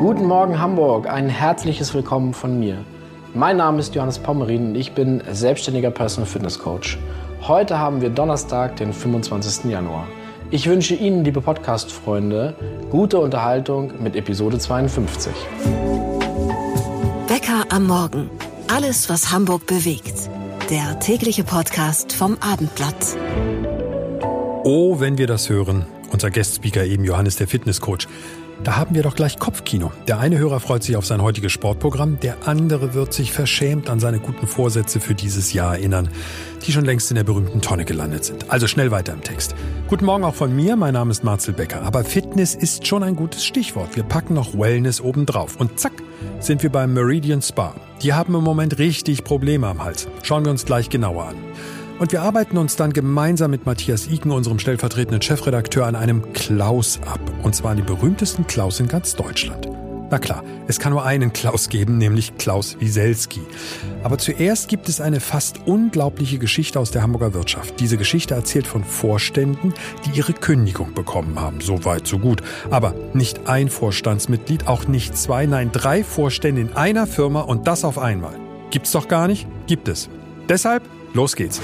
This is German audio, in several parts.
Guten Morgen Hamburg, ein herzliches Willkommen von mir. Mein Name ist Johannes Pommerin und ich bin selbstständiger Personal Fitness Coach. Heute haben wir Donnerstag, den 25. Januar. Ich wünsche Ihnen, liebe Podcast-Freunde, gute Unterhaltung mit Episode 52. Wecker am Morgen. Alles, was Hamburg bewegt. Der tägliche Podcast vom Abendblatt. Oh, wenn wir das hören. Unser Guest-Speaker eben, Johannes, der Fitnesscoach. Da haben wir doch gleich Kopfkino. Der eine Hörer freut sich auf sein heutiges Sportprogramm, der andere wird sich verschämt an seine guten Vorsätze für dieses Jahr erinnern, die schon längst in der berühmten Tonne gelandet sind. Also schnell weiter im Text. Guten Morgen auch von mir, mein Name ist Marcel Becker. Aber Fitness ist schon ein gutes Stichwort. Wir packen noch Wellness obendrauf. Und zack, sind wir beim Meridian Spa. Die haben im Moment richtig Probleme am Hals. Schauen wir uns gleich genauer an. Und wir arbeiten uns dann gemeinsam mit Matthias Iken, unserem stellvertretenden Chefredakteur, an einem Klaus ab. Und zwar den berühmtesten Klaus in ganz Deutschland. Na klar, es kann nur einen Klaus geben, nämlich Klaus Wieselski. Aber zuerst gibt es eine fast unglaubliche Geschichte aus der Hamburger Wirtschaft. Diese Geschichte erzählt von Vorständen, die ihre Kündigung bekommen haben. So weit, so gut. Aber nicht ein Vorstandsmitglied, auch nicht zwei, nein, 3 Vorstände in einer Firma und das auf einmal. Gibt's doch gar nicht? Gibt es. Deshalb, los geht's.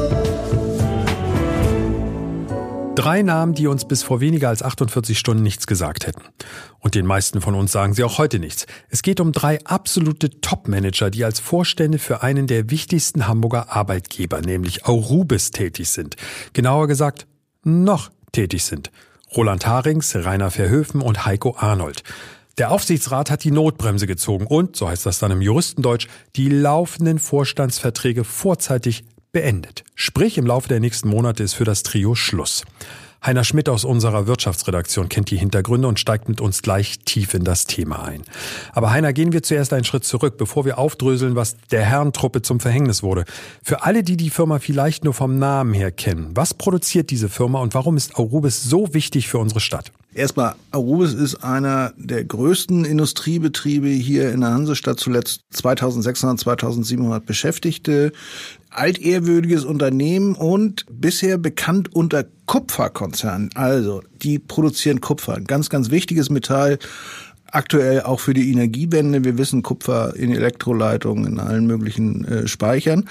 3 Namen, die uns bis vor weniger als 48 Stunden nichts gesagt hätten. Und den meisten von uns sagen sie auch heute nichts. Es geht um 3 absolute Top-Manager, die als Vorstände für einen der wichtigsten Hamburger Arbeitgeber, nämlich Aurubis, tätig sind. Genauer gesagt, noch tätig sind. Roland Harings, Rainer Verhöfen und Heiko Arnold. Der Aufsichtsrat hat die Notbremse gezogen und, so heißt das dann im Juristendeutsch, die laufenden Vorstandsverträge vorzeitig beendet. Sprich, im Laufe der nächsten Monate ist für das Trio Schluss. Heiner Schmidt aus unserer Wirtschaftsredaktion kennt die Hintergründe und steigt mit uns gleich tief in das Thema ein. Aber Heiner, gehen wir zuerst einen Schritt zurück, bevor wir aufdröseln, was der Herrentruppe zum Verhängnis wurde. Für alle, die die Firma vielleicht nur vom Namen her kennen, was produziert diese Firma und warum ist Aurubis so wichtig für unsere Stadt? Erstmal, Aurubis ist einer der größten Industriebetriebe hier in der Hansestadt, zuletzt 2600, 2700 Beschäftigte, altehrwürdiges Unternehmen und bisher bekannt unter Kupferkonzern. Also, die produzieren Kupfer, ein ganz, ganz wichtiges Metall, aktuell auch für die Energiewende. Wir wissen, Kupfer in Elektroleitungen, in allen möglichen Speichern.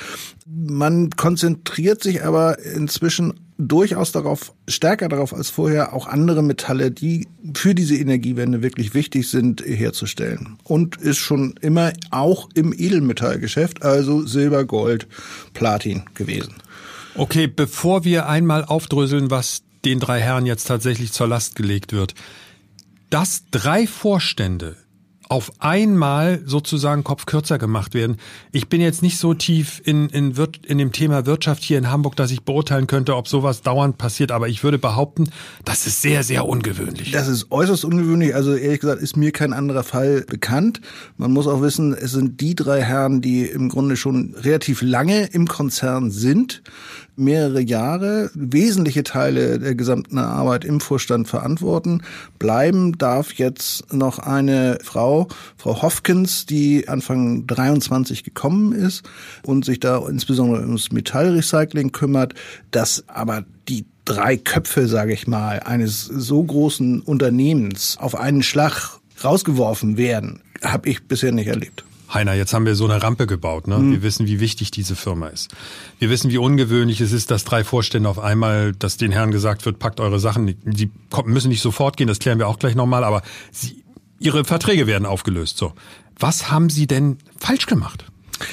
Man konzentriert sich aber inzwischen durchaus stärker darauf als vorher, auch andere Metalle, die für diese Energiewende wirklich wichtig sind, herzustellen. Und ist schon immer auch im Edelmetallgeschäft, also Silber, Gold, Platin gewesen. Okay, bevor wir einmal aufdröseln, was den 3 Herren jetzt tatsächlich zur Last gelegt wird, dass 3 Vorstände auf einmal sozusagen Kopf kürzer gemacht werden. Ich bin jetzt nicht so tief in dem Thema Wirtschaft hier in Hamburg, dass ich beurteilen könnte, ob sowas dauernd passiert. Aber ich würde behaupten, das ist sehr, sehr ungewöhnlich. Das ist äußerst ungewöhnlich. Also ehrlich gesagt ist mir kein anderer Fall bekannt. Man muss auch wissen, es sind die 3 Herren, die im Grunde schon relativ lange im Konzern sind, mehrere Jahre, wesentliche Teile der gesamten Arbeit im Vorstand verantworten. Bleiben darf jetzt noch eine Frau Hofkens, die Anfang 23 gekommen ist und sich da insbesondere ums Metallrecycling kümmert, dass aber die 3 Köpfe, sage ich mal, eines so großen Unternehmens auf einen Schlag rausgeworfen werden, habe ich bisher nicht erlebt. Heiner, jetzt haben wir so eine Rampe gebaut, ne? Wir wissen, wie wichtig diese Firma ist. Wir wissen, wie ungewöhnlich es ist, dass 3 Vorstände auf einmal, dass den Herren gesagt wird, packt eure Sachen. Die müssen nicht sofort gehen, das klären wir auch gleich nochmal, aber ihre Verträge werden aufgelöst. So, was haben sie denn falsch gemacht?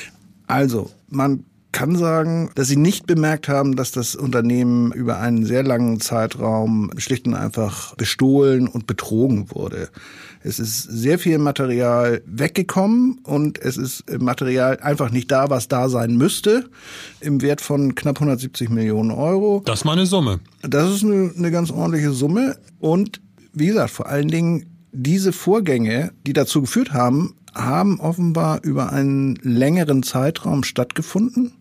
Also, man kann sagen, dass sie nicht bemerkt haben, dass das Unternehmen über einen sehr langen Zeitraum schlicht und einfach bestohlen und betrogen wurde. Es ist sehr viel Material weggekommen und es ist Material einfach nicht da, was da sein müsste, im Wert von knapp 170 Millionen Euro. Das ist mal eine Summe. Das ist eine ganz ordentliche Summe und wie gesagt, vor allen Dingen diese Vorgänge, die dazu geführt haben offenbar über einen längeren Zeitraum stattgefunden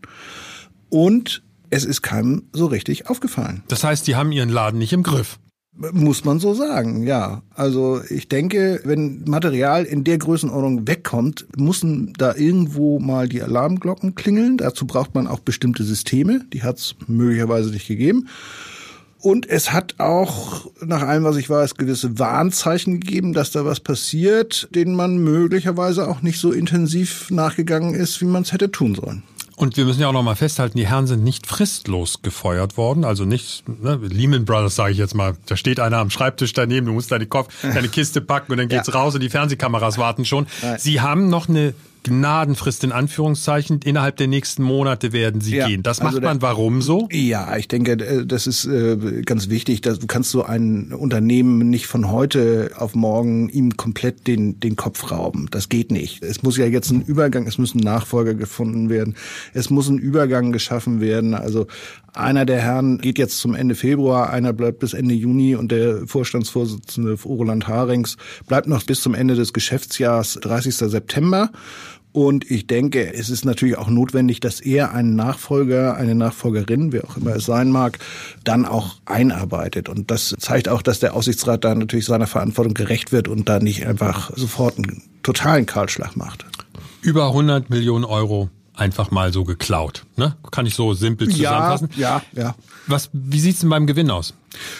und es ist keinem so richtig aufgefallen. Das heißt, die haben ihren Laden nicht im Griff. Muss man so sagen, ja. Also ich denke, wenn Material in der Größenordnung wegkommt, müssen da irgendwo mal die Alarmglocken klingeln. Dazu braucht man auch bestimmte Systeme. Die hat es möglicherweise nicht gegeben. Und es hat auch, nach allem, was ich weiß, gewisse Warnzeichen gegeben, dass da was passiert, denen man möglicherweise auch nicht so intensiv nachgegangen ist, wie man es hätte tun sollen. Und wir müssen ja auch noch mal festhalten, die Herren sind nicht fristlos gefeuert worden, also nicht, Lehman Brothers sage ich jetzt mal, da steht einer am Schreibtisch daneben, du musst deine Kiste packen und dann geht's raus und die Fernsehkameras warten schon. Nein. Sie haben noch eine Gnadenfrist in Anführungszeichen, innerhalb der nächsten Monate werden sie gehen. Das macht man warum so? Ja, ich denke, das ist ganz wichtig. Du kannst so ein Unternehmen nicht von heute auf morgen ihm komplett den Kopf rauben. Das geht nicht. Es muss ja jetzt ein Übergang, es müssen Nachfolger gefunden werden. Es muss ein Übergang geschaffen werden. Also einer der Herren geht jetzt zum Ende Februar, einer bleibt bis Ende Juni und der Vorstandsvorsitzende Roland Harings bleibt noch bis zum Ende des Geschäftsjahres 30. September. Und ich denke, es ist natürlich auch notwendig, dass er einen Nachfolger, eine Nachfolgerin, wer auch immer es sein mag, dann auch einarbeitet. Und das zeigt auch, dass der Aufsichtsrat da natürlich seiner Verantwortung gerecht wird und da nicht einfach sofort einen totalen Kahlschlag macht. Über 100 Millionen Euro einfach mal so geklaut, ne? Kann ich so simpel zusammenfassen? Ja. Wie sieht's denn beim Gewinn aus?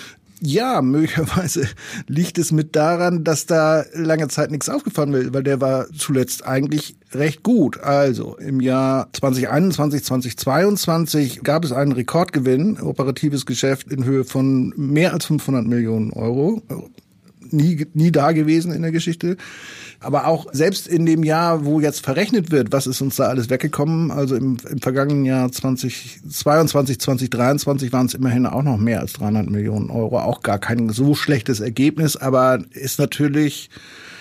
Ja, möglicherweise liegt es mit daran, dass da lange Zeit nichts aufgefallen wird, weil der war zuletzt eigentlich recht gut. Also im Jahr 2021, 2022 gab es einen Rekordgewinn, operatives Geschäft in Höhe von mehr als 500 Millionen Euro. Nie da gewesen in der Geschichte. Aber auch selbst in dem Jahr, wo jetzt verrechnet wird, was ist uns da alles weggekommen, also im vergangenen Jahr 2022, 2023 waren es immerhin auch noch mehr als 300 Millionen Euro. Auch gar kein so schlechtes Ergebnis, aber ist natürlich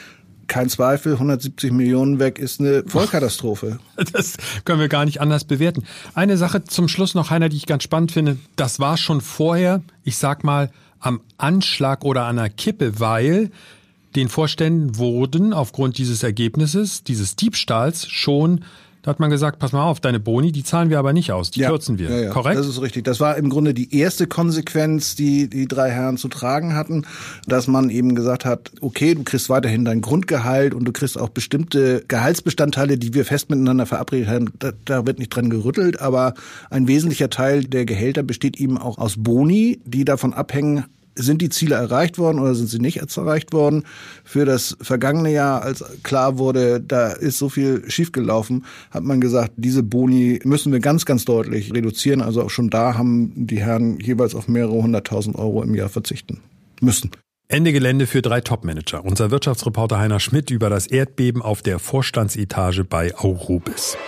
kein Zweifel, 170 Millionen weg ist eine Vollkatastrophe. Das können wir gar nicht anders bewerten. Eine Sache zum Schluss noch, Heiner, die ich ganz spannend finde. Das war schon vorher, ich sag mal, am Anschlag oder an der Kippe, weil den Vorständen wurden aufgrund dieses Ergebnisses, dieses Diebstahls schon, da hat man gesagt, pass mal auf, deine Boni, die zahlen wir aber nicht aus, die kürzen wir. Ja, korrekt? Das ist richtig. Das war im Grunde die erste Konsequenz, die drei Herren zu tragen hatten, dass man eben gesagt hat, okay, du kriegst weiterhin dein Grundgehalt und du kriegst auch bestimmte Gehaltsbestandteile, die wir fest miteinander verabredet haben. Da wird nicht dran gerüttelt, aber ein wesentlicher Teil der Gehälter besteht eben auch aus Boni, die davon abhängen, sind die Ziele erreicht worden oder sind sie nicht erreicht worden? Für das vergangene Jahr, als klar wurde, da ist so viel schiefgelaufen, hat man gesagt, diese Boni müssen wir ganz, ganz deutlich reduzieren. Also auch schon da haben die Herren jeweils auf mehrere 100.000 Euro im Jahr verzichten müssen. Ende Gelände für 3 Topmanager. Unser Wirtschaftsreporter Heiner Schmidt über das Erdbeben auf der Vorstandsetage bei Aurubis.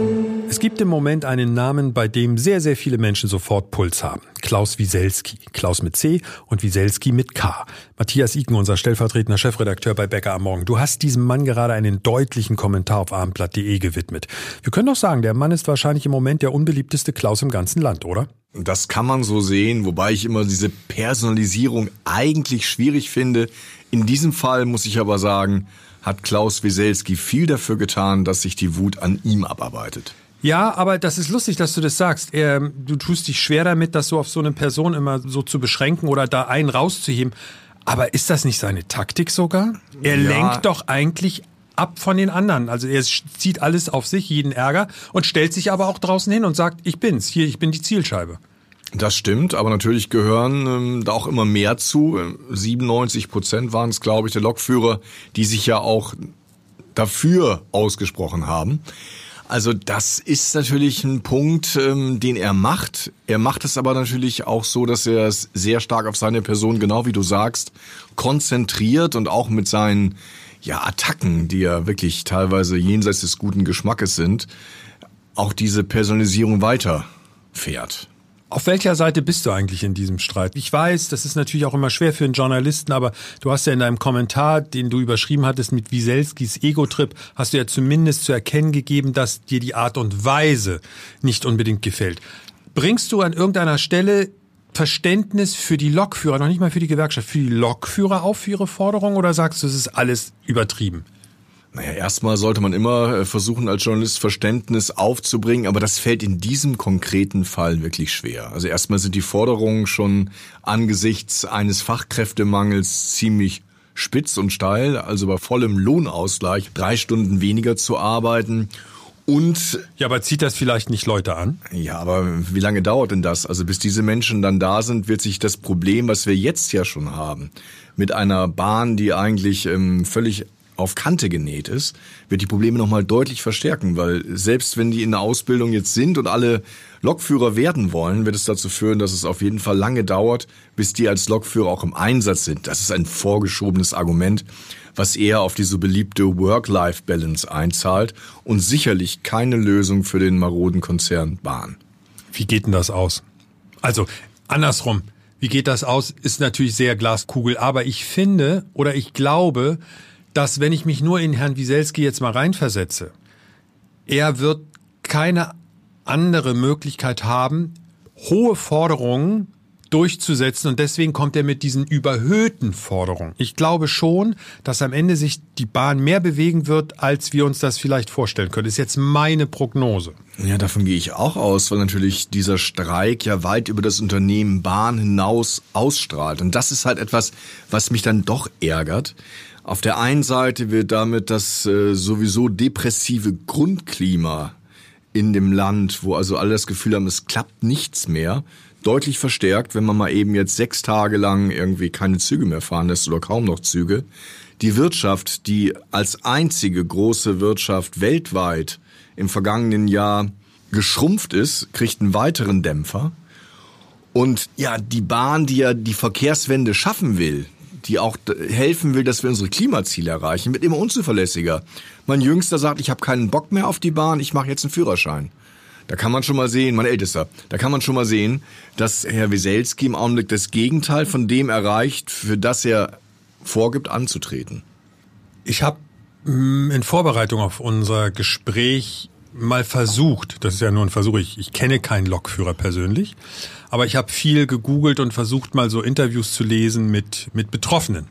Es gibt im Moment einen Namen, bei dem sehr, sehr viele Menschen sofort Puls haben. Klaus Wieselski. Klaus mit C und Wieselski mit K. Matthias Iken, unser stellvertretender Chefredakteur bei Bäcker am Morgen. Du hast diesem Mann gerade einen deutlichen Kommentar auf abendblatt.de gewidmet. Wir können doch sagen, der Mann ist wahrscheinlich im Moment der unbeliebteste Klaus im ganzen Land, oder? Das kann man so sehen, wobei ich immer diese Personalisierung eigentlich schwierig finde. In diesem Fall muss ich aber sagen, hat Klaus Wieselski viel dafür getan, dass sich die Wut an ihm abarbeitet. Ja, aber das ist lustig, dass du das sagst. Du tust dich schwer damit, das so auf so eine Person immer so zu beschränken oder da einen rauszuheben. Aber ist das nicht seine Taktik sogar? Er lenkt doch eigentlich ab von den anderen. Also er zieht alles auf sich, jeden Ärger und stellt sich aber auch draußen hin und sagt, ich bin's, hier, ich bin die Zielscheibe. Das stimmt, aber natürlich gehören da auch immer mehr zu. 97% waren es, glaube ich, der Lokführer, die sich ja auch dafür ausgesprochen haben. Also das ist natürlich ein Punkt, den er macht. Er macht es aber natürlich auch so, dass er es sehr stark auf seine Person, genau wie du sagst, konzentriert und auch mit seinen Attacken, die ja wirklich teilweise jenseits des guten Geschmackes sind, auch diese Personalisierung weiterfährt. Auf welcher Seite bist du eigentlich in diesem Streit? Ich weiß, das ist natürlich auch immer schwer für einen Journalisten, aber du hast ja in deinem Kommentar, den du überschrieben hattest mit Wieselskis Ego-Trip, hast du ja zumindest zu erkennen gegeben, dass dir die Art und Weise nicht unbedingt gefällt. Bringst du an irgendeiner Stelle Verständnis für die Lokführer, noch nicht mal für die Gewerkschaft, für die Lokführer auf für ihre Forderung oder sagst du, es ist alles übertrieben? Naja, erstmal sollte man immer versuchen, als Journalist Verständnis aufzubringen, aber das fällt in diesem konkreten Fall wirklich schwer. Also erstmal sind die Forderungen schon angesichts eines Fachkräftemangels ziemlich spitz und steil, also bei vollem Lohnausgleich 3 Stunden weniger zu arbeiten Und ja, aber zieht das vielleicht nicht Leute an? Ja, aber wie lange dauert denn das? Also bis diese Menschen dann da sind, wird sich das Problem, was wir jetzt ja schon haben, mit einer Bahn, die eigentlich völlig auf Kante genäht ist, wird die Probleme nochmal deutlich verstärken, weil selbst wenn die in der Ausbildung jetzt sind und alle Lokführer werden wollen, wird es dazu führen, dass es auf jeden Fall lange dauert, bis die als Lokführer auch im Einsatz sind. Das ist ein vorgeschobenes Argument, was eher auf die so beliebte Work-Life-Balance einzahlt und sicherlich keine Lösung für den maroden Konzern Bahn. Wie geht denn das aus? Also andersrum, wie geht das aus, ist natürlich sehr Glaskugel, aber ich finde oder ich glaube, dass wenn ich mich nur in Herrn Wieselski jetzt mal reinversetze, er wird keine andere Möglichkeit haben, hohe Forderungen durchzusetzen und deswegen kommt er mit diesen überhöhten Forderungen. Ich glaube schon, dass am Ende sich die Bahn mehr bewegen wird, als wir uns das vielleicht vorstellen können. Das ist jetzt meine Prognose. Ja, davon gehe ich auch aus, weil natürlich dieser Streik ja weit über das Unternehmen Bahn hinaus ausstrahlt. Und das ist halt etwas, was mich dann doch ärgert. Auf der einen Seite wird damit das sowieso depressive Grundklima in dem Land, wo also alle das Gefühl haben, es klappt nichts mehr, deutlich verstärkt, wenn man mal eben jetzt 6 Tage lang irgendwie keine Züge mehr fahren lässt oder kaum noch Züge. Die Wirtschaft, die als einzige große Wirtschaft weltweit im vergangenen Jahr geschrumpft ist, kriegt einen weiteren Dämpfer. Und ja, die Bahn, die ja die Verkehrswende schaffen will, die auch helfen will, dass wir unsere Klimaziele erreichen, wird immer unzuverlässiger. Mein Jüngster sagt, ich habe keinen Bock mehr auf die Bahn, ich mache jetzt einen Führerschein. Da kann man schon mal sehen, mein Ältester, da kann man schon mal sehen, dass Herr Wieselski im Augenblick das Gegenteil von dem erreicht, für das er vorgibt anzutreten. Ich habe in Vorbereitung auf unser Gespräch mal versucht, das ist ja nur ein Versuch, ich kenne keinen Lokführer persönlich, aber ich habe viel gegoogelt und versucht mal so Interviews zu lesen mit Betroffenen.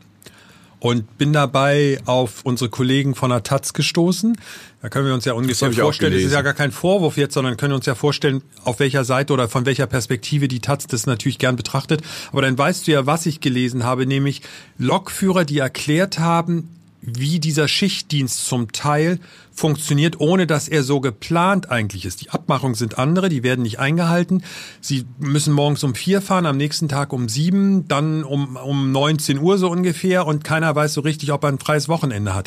Und bin dabei auf unsere Kollegen von der Taz gestoßen. Da können wir uns ja ungefähr vorstellen, das ist ja gar kein Vorwurf jetzt, sondern können uns ja vorstellen, auf welcher Seite oder von welcher Perspektive die Taz das natürlich gern betrachtet. Aber dann weißt du ja, was ich gelesen habe, nämlich Lokführer, die erklärt haben, wie dieser Schichtdienst zum Teil funktioniert, ohne dass er so geplant eigentlich ist. Die Abmachungen sind andere, die werden nicht eingehalten. Sie müssen morgens um 4 fahren, am nächsten Tag um 7, dann um 19 Uhr so ungefähr und keiner weiß so richtig, ob er ein freies Wochenende hat.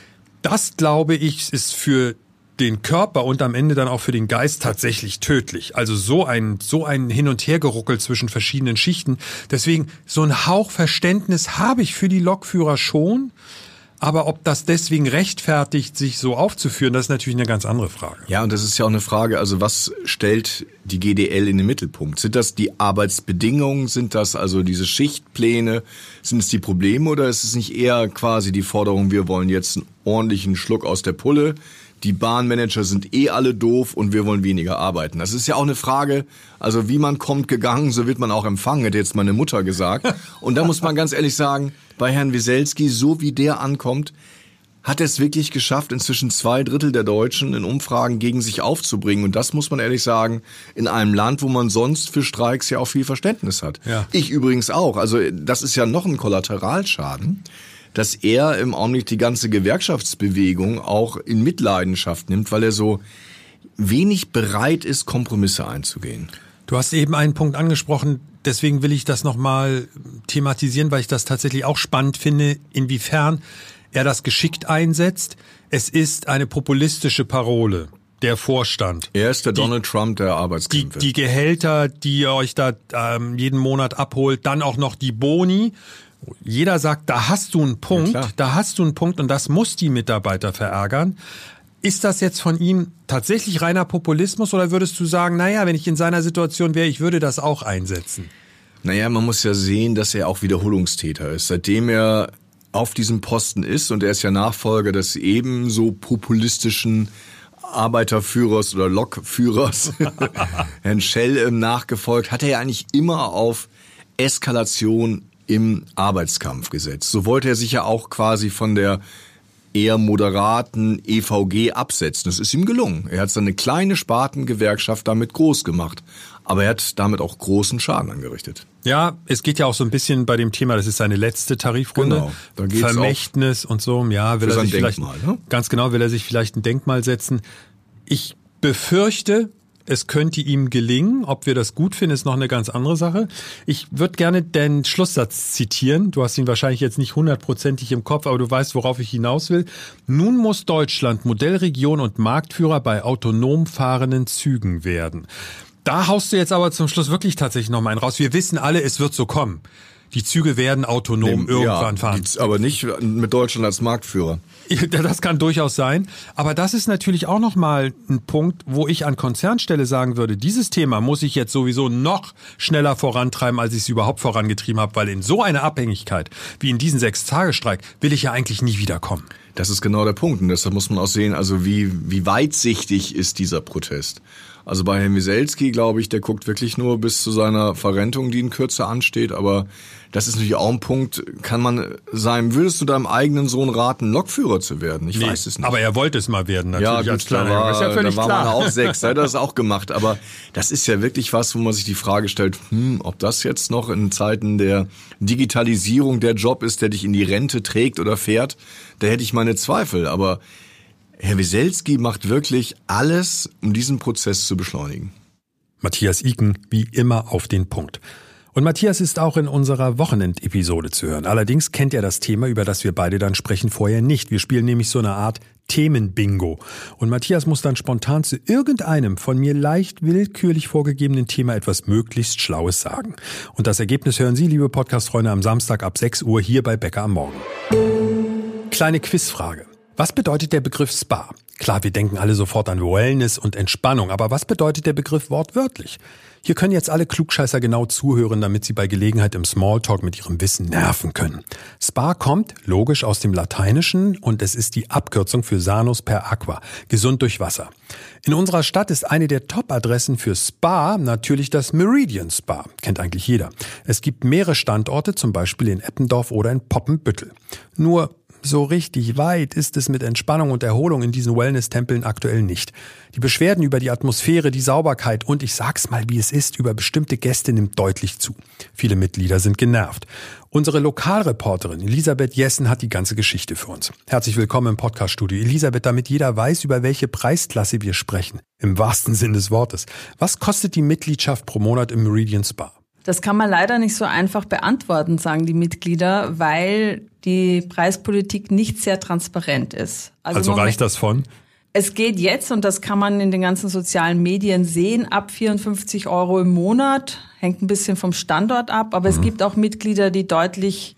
Das, glaube ich, ist für den Körper und am Ende dann auch für den Geist tatsächlich tödlich. Also so ein Hin- und Hergeruckel zwischen verschiedenen Schichten. Deswegen so ein Hauch Verständnis habe ich für die Lokführer schon. Aber ob das deswegen rechtfertigt, sich so aufzuführen, das ist natürlich eine ganz andere Frage. Ja, und das ist ja auch eine Frage, also was stellt die GDL in den Mittelpunkt? Sind das die Arbeitsbedingungen? Sind das also diese Schichtpläne? Sind es die Probleme oder ist es nicht eher quasi die Forderung, wir wollen jetzt einen ordentlichen Schluck aus der Pulle? Die Bahnmanager sind alle doof und wir wollen weniger arbeiten. Das ist ja auch eine Frage, also wie man kommt gegangen, so wird man auch empfangen, hätte jetzt meine Mutter gesagt. Und da muss man ganz ehrlich sagen, bei Herrn Wieselski, so wie der ankommt, hat er es wirklich geschafft, inzwischen 2/3 der Deutschen in Umfragen gegen sich aufzubringen. Und das muss man ehrlich sagen, in einem Land, wo man sonst für Streiks ja auch viel Verständnis hat. Ja. Ich übrigens auch. Also das ist ja noch ein Kollateralschaden, dass er im Augenblick die ganze Gewerkschaftsbewegung auch in Mitleidenschaft nimmt, weil er so wenig bereit ist, Kompromisse einzugehen. Du hast eben einen Punkt angesprochen, deswegen will ich das nochmal thematisieren, weil ich das tatsächlich auch spannend finde, inwiefern er das geschickt einsetzt. Es ist eine populistische Parole, der Vorstand. Er ist der Donald Trump der Arbeitskämpfe. Die Gehälter, die ihr euch da jeden Monat abholt, dann auch noch die Boni. Jeder sagt, da hast du einen Punkt, und das muss die Mitarbeiter verärgern. Ist das jetzt von ihm tatsächlich reiner Populismus oder würdest du sagen, naja, wenn ich in seiner Situation wäre, ich würde das auch einsetzen? Naja, man muss ja sehen, dass er auch Wiederholungstäter ist. Seitdem er auf diesem Posten ist und er ist ja Nachfolger des ebenso populistischen Arbeiterführers oder Lokführers, Herrn Schell, nachgefolgt, hat er ja eigentlich immer auf Eskalation im Arbeitskampf gesetzt. So wollte er sich ja auch quasi von der eher moderaten EVG absetzen. Das ist ihm gelungen. Er hat seine kleine Spartengewerkschaft damit groß gemacht. Aber er hat damit auch großen Schaden angerichtet. Ja, es geht ja auch so ein bisschen bei dem Thema, das ist seine letzte Tarifrunde. Genau, da geht's Vermächtnis und so. Ja, will er sich vielleicht, Denkmal, ne? Ganz genau, will er sich vielleicht ein Denkmal setzen. Ich befürchte, es könnte ihm gelingen. Ob wir das gut finden, ist noch eine ganz andere Sache. Ich würde gerne den Schlusssatz zitieren. Du hast ihn wahrscheinlich jetzt nicht 100%ig im Kopf, aber du weißt, worauf ich hinaus will. Nun muss Deutschland Modellregion und Marktführer bei autonom fahrenden Zügen werden. Da haust du jetzt aber zum Schluss wirklich tatsächlich noch mal einen raus. Wir wissen alle, es wird so kommen. Die Züge werden autonom irgendwann fahren. Aber nicht mit Deutschland als Marktführer. Das kann durchaus sein. Aber das ist natürlich auch nochmal ein Punkt, wo ich an Konzernstelle sagen würde, dieses Thema muss ich jetzt sowieso noch schneller vorantreiben, als ich es überhaupt vorangetrieben habe, weil in so eine Abhängigkeit wie in diesen 6-Tage-Streik will ich ja eigentlich nie wiederkommen. Das ist genau der Punkt. Und deshalb muss man auch sehen, also wie weitsichtig ist dieser Protest. Also bei Herrn Wieselski, glaube ich, der guckt wirklich nur bis zu seiner Verrentung, die in Kürze ansteht. Aber das ist natürlich auch ein Punkt, würdest du deinem eigenen Sohn raten, Lokführer zu werden? Ich weiß es nicht. Aber er wollte es mal werden, natürlich. Ja, gut, als kleiner. ist ja völlig klar. Da war man auch 6, da hat er das auch gemacht. Aber das ist ja wirklich was, wo man sich die Frage stellt, ob das jetzt noch in Zeiten der Digitalisierung der Job ist, der dich in die Rente trägt oder fährt. Da hätte ich meine Zweifel. Aber Herr Wieselski macht wirklich alles, um diesen Prozess zu beschleunigen. Matthias Iken, wie immer auf den Punkt. Und Matthias ist auch in unserer Wochenendepisode zu hören. Allerdings kennt er das Thema, über das wir beide dann sprechen, vorher nicht. Wir spielen nämlich so eine Art Themenbingo. Und Matthias muss dann spontan zu irgendeinem von mir leicht willkürlich vorgegebenen Thema etwas möglichst Schlaues sagen. Und das Ergebnis hören Sie, liebe Podcast-Freunde, am Samstag ab 6 Uhr hier bei Bäcker am Morgen. Kleine Quizfrage. Was bedeutet der Begriff Spa? Klar, wir denken alle sofort an Wellness und Entspannung, aber was bedeutet der Begriff wortwörtlich? Hier können jetzt alle Klugscheißer genau zuhören, damit sie bei Gelegenheit im Smalltalk mit ihrem Wissen nerven können. Spa kommt, logisch, aus dem Lateinischen und es ist die Abkürzung für Sanus per Aqua, gesund durch Wasser. In unserer Stadt ist eine der Top-Adressen für Spa natürlich das Meridian Spa, kennt eigentlich jeder. Es gibt mehrere Standorte, zum Beispiel in Eppendorf oder in Poppenbüttel. Nur so richtig weit ist es mit Entspannung und Erholung in diesen Wellness-Tempeln aktuell nicht. Die Beschwerden über die Atmosphäre, die Sauberkeit und, ich sag's mal wie es ist, über bestimmte Gäste nimmt deutlich zu. Viele Mitglieder sind genervt. Unsere Lokalreporterin Elisabeth Jessen hat die ganze Geschichte für uns. Herzlich willkommen im Podcaststudio. Elisabeth, damit jeder weiß, über welche Preisklasse wir sprechen. Im wahrsten Sinn des Wortes. Was kostet die Mitgliedschaft pro Monat im Meridian Spa? Das kann man leider nicht so einfach beantworten, sagen die Mitglieder, weil die Preispolitik nicht sehr transparent ist. Also reicht das von? Es geht jetzt, und das kann man in den ganzen sozialen Medien sehen, ab 54 € im Monat. Hängt ein bisschen vom Standort ab, aber es gibt auch Mitglieder, die deutlich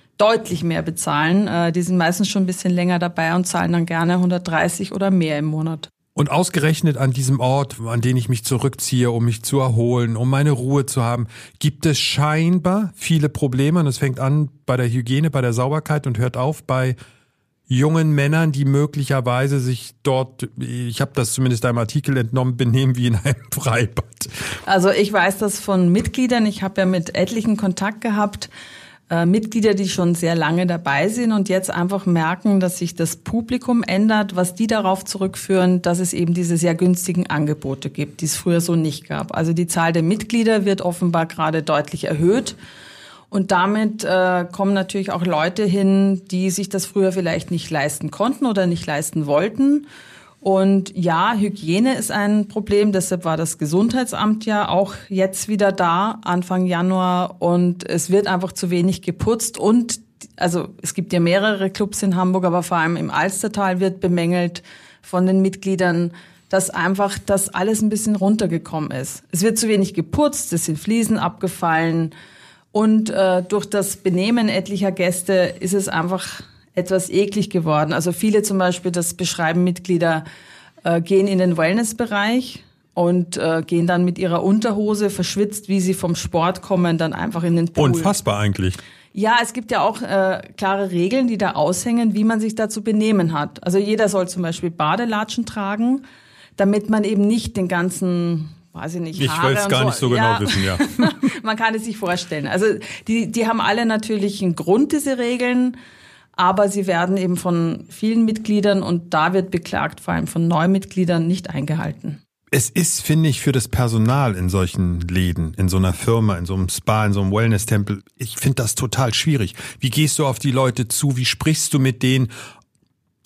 mehr bezahlen. Die sind meistens schon ein bisschen länger dabei und zahlen dann gerne 130 oder mehr im Monat. Und ausgerechnet an diesem Ort, an den ich mich zurückziehe, um mich zu erholen, um meine Ruhe zu haben, gibt es scheinbar viele Probleme. Und es fängt an bei der Hygiene, bei der Sauberkeit und hört auf bei jungen Männern, die möglicherweise sich dort, ich habe das zumindest einem Artikel entnommen, benehmen wie in einem Freibad. Also ich weiß das von Mitgliedern. Ich habe ja mit etlichen Kontakt gehabt. Mitglieder, die schon sehr lange dabei sind und jetzt einfach merken, dass sich das Publikum ändert, was die darauf zurückführen, dass es eben diese sehr günstigen Angebote gibt, die es früher so nicht gab. Also die Zahl der Mitglieder wird offenbar gerade deutlich erhöht und damit kommen natürlich auch Leute hin, die sich das früher vielleicht nicht leisten konnten oder nicht leisten wollten. Und ja, Hygiene ist ein Problem, deshalb war das Gesundheitsamt ja auch jetzt wieder da, Anfang Januar, und es wird einfach zu wenig geputzt und, also es gibt ja mehrere Clubs in Hamburg, aber vor allem im Alstertal wird bemängelt von den Mitgliedern, dass einfach das alles ein bisschen runtergekommen ist. Es wird zu wenig geputzt, es sind Fliesen abgefallen und durch das Benehmen etlicher Gäste ist es einfach etwas eklig geworden. Also viele zum Beispiel, das beschreiben Mitglieder, gehen in den Wellnessbereich und gehen dann mit ihrer Unterhose, verschwitzt, wie sie vom Sport kommen, dann einfach in den Pool. Unfassbar eigentlich. Ja, es gibt ja auch klare Regeln, die da aushängen, wie man sich da zu benehmen hat. Also jeder soll zum Beispiel Badelatschen tragen, damit man eben nicht den ganzen, weiß ich nicht, ich will es gar nicht so genau wissen, ja. Man kann es sich vorstellen. Also die haben alle natürlich einen Grund, diese Regeln, aber sie werden eben von vielen Mitgliedern, und da wird beklagt, vor allem von Neumitgliedern, nicht eingehalten. Es ist, finde ich, für das Personal in solchen Läden, in so einer Firma, in so einem Spa, in so einem Wellness-Tempel, ich finde das total schwierig. Wie gehst du auf die Leute zu? Wie sprichst du mit denen?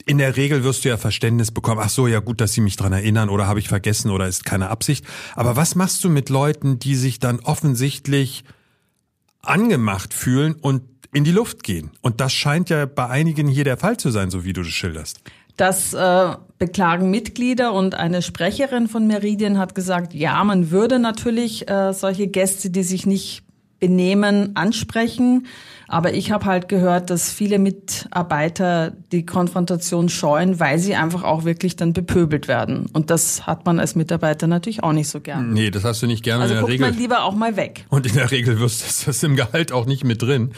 in der Regel wirst du ja Verständnis bekommen. Ach so, ja gut, dass sie mich dran erinnern oder habe ich vergessen oder ist keine Absicht. Aber was machst du mit Leuten, die sich dann offensichtlich angemacht fühlen und in die Luft gehen? Und das scheint ja bei einigen hier der Fall zu sein, so wie du das schilderst. Das beklagen Mitglieder und eine Sprecherin von Meridian hat gesagt, ja, man würde natürlich solche Gäste, die sich nicht benehmen, ansprechen. Aber ich habe halt gehört, dass viele Mitarbeiter die Konfrontation scheuen, weil sie einfach auch wirklich dann bepöbelt werden. Und das hat man als Mitarbeiter natürlich auch nicht so gern. Nee, das hast du nicht gerne. Also in der guckt Regel. man lieber auch mal weg. Und in der Regel ist das im Gehalt auch nicht mit drin.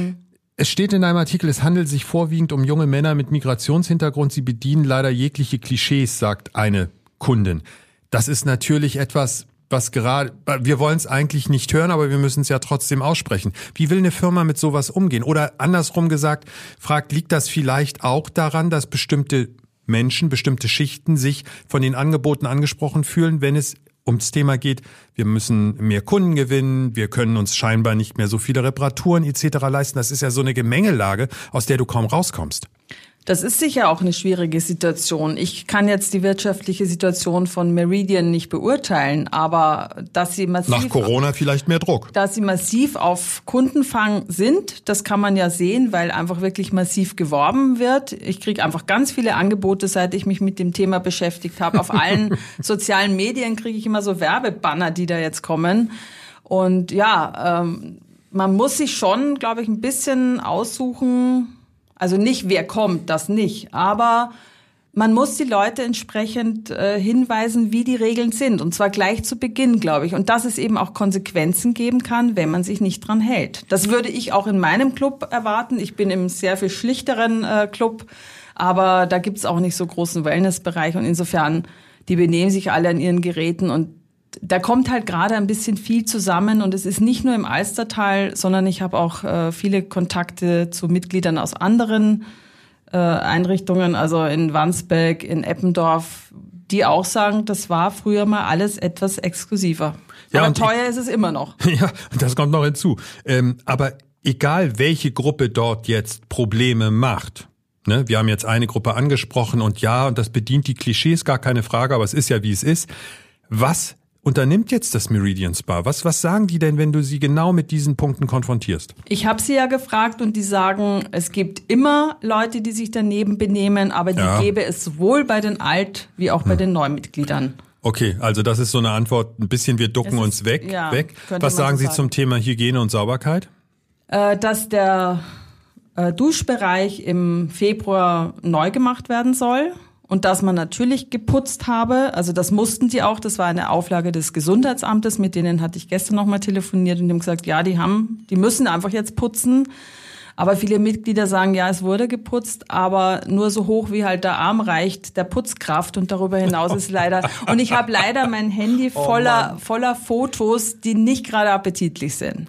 Es steht in einem Artikel, es handelt sich vorwiegend um junge Männer mit Migrationshintergrund. Sie bedienen leider jegliche Klischees, sagt eine Kundin. Das ist natürlich etwas, was gerade, wir wollen es eigentlich nicht hören, aber wir müssen es ja trotzdem aussprechen. Wie will eine Firma mit sowas umgehen? Oder andersrum gesagt, liegt das vielleicht auch daran, dass bestimmte Menschen, bestimmte Schichten sich von den Angeboten angesprochen fühlen, wenn es ums Thema geht, wir müssen mehr Kunden gewinnen, wir können uns scheinbar nicht mehr so viele Reparaturen etc. leisten. Das ist ja so eine Gemengelage, aus der du kaum rauskommst. Das ist sicher auch eine schwierige Situation. Ich kann jetzt die wirtschaftliche Situation von Meridian nicht beurteilen, aber dass sie massiv nach Corona vielleicht mehr Druck. Dass sie massiv auf Kundenfang sind, das kann man ja sehen, weil einfach wirklich massiv geworben wird. Ich kriege einfach ganz viele Angebote, seit ich mich mit dem Thema beschäftigt habe. Auf allen sozialen Medien kriege ich immer so Werbebanner, die da jetzt kommen. Und ja, man muss sich schon, glaube ich, ein bisschen aussuchen. Also nicht, wer kommt, das nicht. Aber man muss die Leute entsprechend hinweisen, wie die Regeln sind. Und zwar gleich zu Beginn, glaube ich. Und dass es eben auch Konsequenzen geben kann, wenn man sich nicht dran hält. Das würde ich auch in meinem Club erwarten. Ich bin im sehr viel schlichteren Club. Aber da gibt's auch nicht so großen Wellnessbereich. Und insofern, die benehmen sich alle an ihren Geräten. Und da kommt halt gerade ein bisschen viel zusammen und es ist nicht nur im Alstertal, sondern ich habe auch viele Kontakte zu Mitgliedern aus anderen Einrichtungen, also in Wandsbek, in Eppendorf, die auch sagen, das war früher mal alles etwas exklusiver. Ja, aber teuer ist es immer noch. Ja, das kommt noch hinzu. Aber egal, welche Gruppe dort jetzt Probleme macht, ne, wir haben jetzt eine Gruppe angesprochen und ja, und das bedient die Klischees, gar keine Frage, aber es ist ja, wie es ist. Was unternimmt jetzt das Meridian Spa? Was sagen die denn, wenn du sie genau mit diesen Punkten konfrontierst? Ich habe sie ja gefragt und die sagen, es gibt immer Leute, die sich daneben benehmen, aber die gäbe es sowohl bei den Alt- wie auch bei den Neumitgliedern. Okay, also das ist so eine Antwort, ein bisschen wir ducken uns weg. Was sagen Sie zum Thema Hygiene und Sauberkeit? Dass der Duschbereich im Februar neu gemacht werden soll. Und dass man natürlich geputzt habe, also das mussten die auch, das war eine Auflage des Gesundheitsamtes, mit denen hatte ich gestern nochmal telefoniert und die haben gesagt, ja, die müssen einfach jetzt putzen. Aber viele Mitglieder sagen, ja, es wurde geputzt, aber nur so hoch, wie halt der Arm reicht, der Putzkraft und darüber hinaus ist leider, und ich habe leider mein Handy voller Fotos, die nicht gerade appetitlich sind.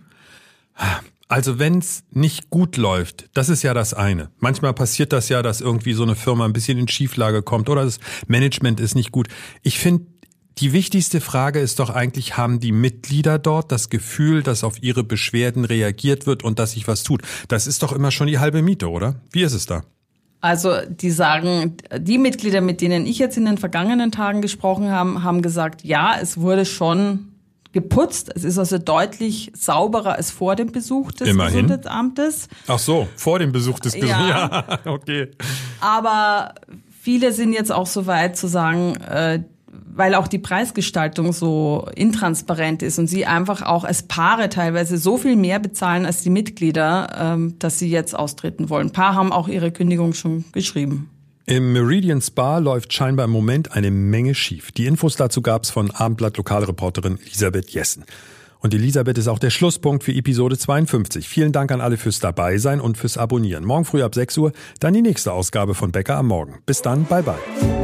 Also wenn's nicht gut läuft, das ist ja das eine. Manchmal passiert das ja, dass irgendwie so eine Firma ein bisschen in Schieflage kommt oder das Management ist nicht gut. Ich finde, die wichtigste Frage ist doch eigentlich, haben die Mitglieder dort das Gefühl, dass auf ihre Beschwerden reagiert wird und dass sich was tut? Das ist doch immer schon die halbe Miete, oder? Wie ist es da? Also die sagen, die Mitglieder, mit denen ich jetzt in den vergangenen Tagen gesprochen habe, haben gesagt, ja, es wurde schon geputzt. Es ist also deutlich sauberer als vor dem Besuch des Gesundheitsamtes. Ach so, vor dem Besuch des Gesundheitsamtes. Ja, okay. Aber viele sind jetzt auch so weit zu sagen, weil auch die Preisgestaltung so intransparent ist und sie einfach auch als Paare teilweise so viel mehr bezahlen als die Mitglieder, dass sie jetzt austreten wollen. Ein paar haben auch ihre Kündigung schon geschrieben. Im Meridian Spa läuft scheinbar im Moment eine Menge schief. Die Infos dazu gab's von Abendblatt-Lokalreporterin Elisabeth Jessen. Und Elisabeth ist auch der Schlusspunkt für Episode 52. Vielen Dank an alle fürs Dabeisein und fürs Abonnieren. Morgen früh ab 6 Uhr dann die nächste Ausgabe von Bäcker am Morgen. Bis dann, bye bye.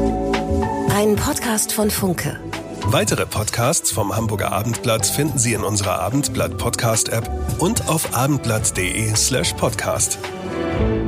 Ein Podcast von Funke. Weitere Podcasts vom Hamburger Abendblatt finden Sie in unserer Abendblatt Podcast App und auf abendblatt.de/podcast.